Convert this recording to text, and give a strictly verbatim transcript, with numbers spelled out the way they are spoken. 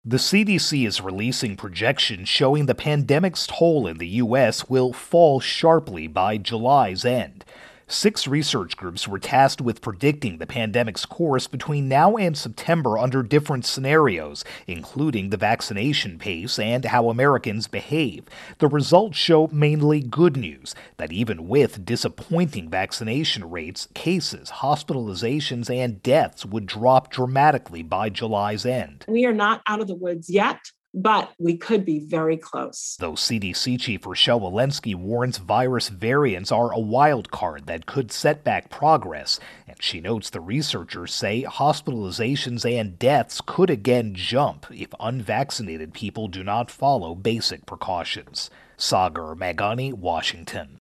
The C D C is releasing projections showing the pandemic's toll in the U S will fall sharply by July's end. Six research groups were tasked with predicting the pandemic's course between now and September under different scenarios, including the vaccination pace and how Americans behave. The results show mainly good news that even with disappointing vaccination rates, cases, hospitalizations, and deaths would drop dramatically by July's end. We are not out of the woods yet, but we could be very close. Though C D C Chief Rochelle Walensky warns virus variants are a wild card that could set back progress, and she notes the researchers say hospitalizations and deaths could again jump if unvaccinated people do not follow basic precautions. Sagar Meghani, Washington.